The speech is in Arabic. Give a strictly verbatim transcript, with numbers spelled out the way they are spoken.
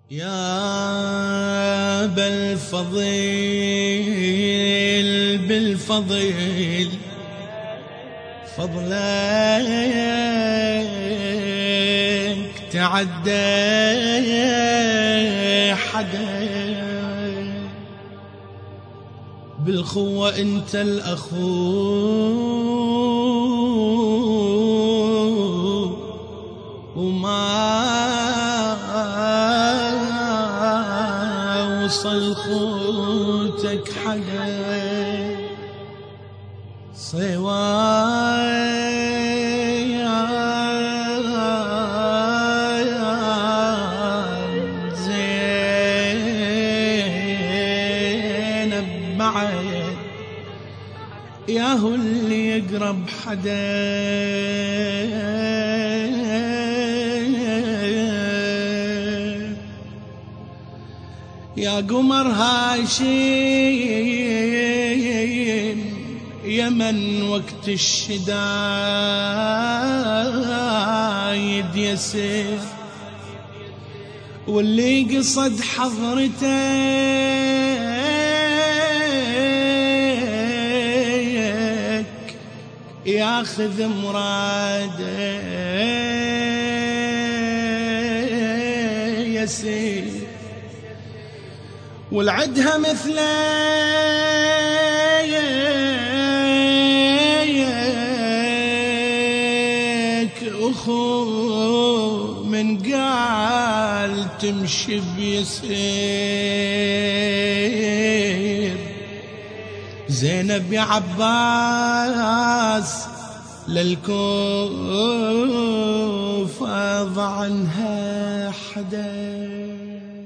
يا بالفضيل بالفضيل فضلك تعدى حدا بالخوة انت الاخو وما وصل خوتك حدا صوايا زينب معي ياهو اللي يقرب حدا يا قمر هاشم يمن وقت الشدايد يسير واللي قصد حضرتك ياخذ مراده يسير والعدها مثلك أخو من قال تمشي بيسير زينب يا عباس للكوفة ضع عنها حدا